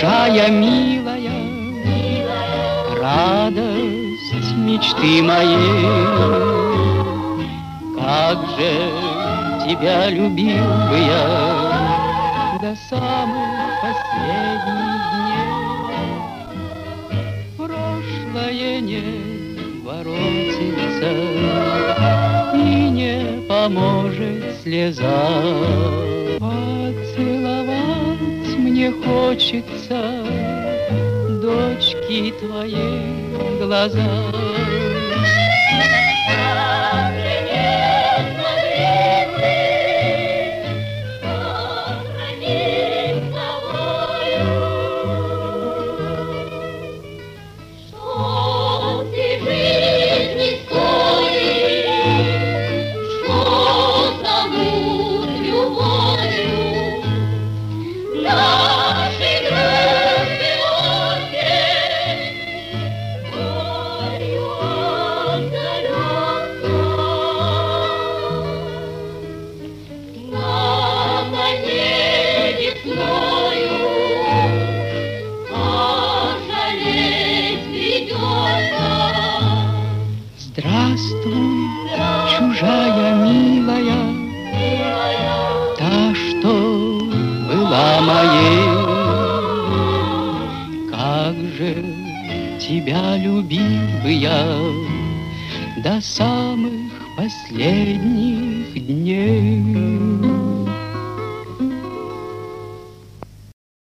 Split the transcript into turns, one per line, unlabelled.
чужая, милая, радость мечты моей. Как же тебя любил бы я до самых последних дней. Прошлое не воротится и не поможет слеза. Поцеловать мне хочется дочки твоей глаза. Здравствуй, чужая, милая, та, что была моей. Как же тебя любил бы я до самых последних дней.